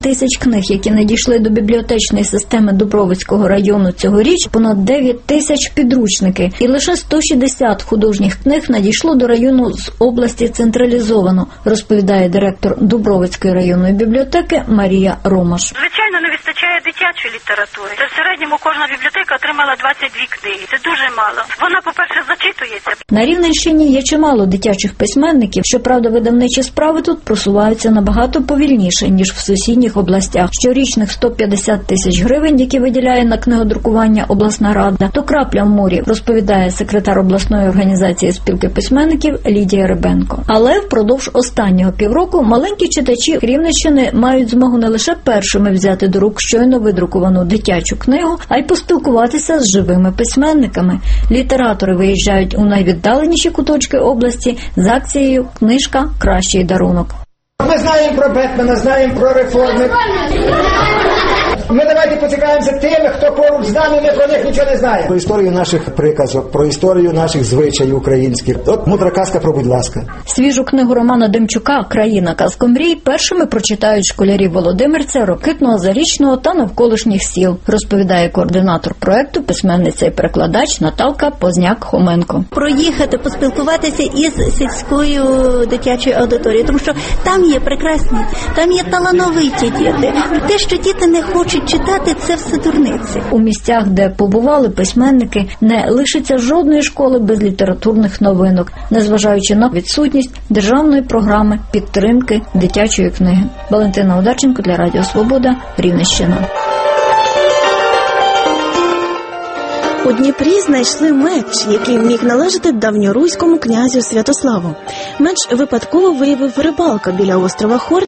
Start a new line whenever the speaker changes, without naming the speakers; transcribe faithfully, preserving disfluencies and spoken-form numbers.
тисяч книг, які надійшли до бібліотечної системи Дубровицького району цьогоріч, понад дев'ять тисяч підручники. І лише сто шістдесят художніх книг надійшло до району з області централізовано, розповідає директор Дубровицької районної бібліотеки Марія Ромаш.
Звичайно, не вистачає дитячої літератури. Це в середньому кожна бібліотека отримала двадцять дві книги. Це дуже мало. Вона, по-перше, зачитується.
На Рівненщині є чимало дитячих письменників. Щоправда, видавничі справи тут просуваються набагато повільніше, ніж в сусідніх областях. Щорічних сто п'ятдесят тисяч гривень, які виділяє на книгодрукування обласна рада, то крапля в морі, розповідає секретар обласної організації спілки письменників Лідія Рибенко. Але впродовж останнього півроку маленькі читачі Рівненщини мають змогу не лише першими взяти до рук щойно видруковану дитячу книгу, а й поспілкуватися з живими письменниками. Літератори виїжджають у найвіддаленіші куточки області з акцією «Книжка – кращий дарунок».
Ми знаємо про Бетмена, знаємо про реформи. Ми давайте поцікавимося тими, хто поруч з нами, ми про них нічого не знаємо. Про історію наших приказок, про історію наших звичаїв українських. От мудра казка про «Будь ласка».
Свіжу книгу Романа Демчука «Країна казкомрій» першими прочитають школярі Володимирця, Рокитного, Зарічного та навколишніх сіл, розповідає координатор проекту, письменниця і перекладач Наталка Позняк-Хоменко.
Проїхати, поспілкуватися із сільською дитячою аудиторією, тому що там є прекрасні, там є талановиті діти. Те, що діти не хочуть читати, це все дурниці.
У місцях, де побували письменники, не лишиться жодної школи без літературних новинок, незважаючи на відсутність державної програми підтримки дитячої книги. Валентина Одарченко для Радіо Свобода, Рівненщина.
У Дніпрі знайшли меч, який міг належати давньоруському князю Святославу. Меч випадково виявив рибалка біля острова Хор